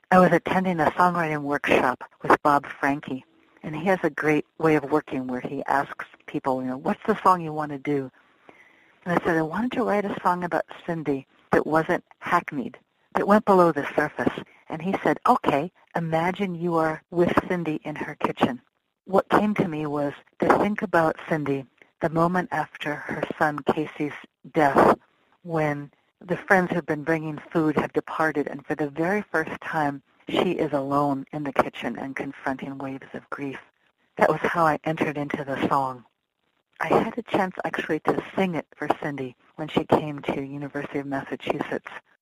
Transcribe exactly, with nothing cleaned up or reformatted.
I was attending a songwriting workshop with Bob Franke, and he has a great way of working where he asks people, you know, what's the song you want to do? And I said, I wanted to write a song about Cindy that wasn't hackneyed, that went below the surface. And he said, okay, imagine you are with Cindy in her kitchen. What came to me was to think about Cindy the moment after her son Casey's death, when the friends who've been bringing food have departed, and for the very first time, she is alone in the kitchen and confronting waves of grief. That was how I entered into the song. I had a chance actually to sing it for Cindy when she came to University of Massachusetts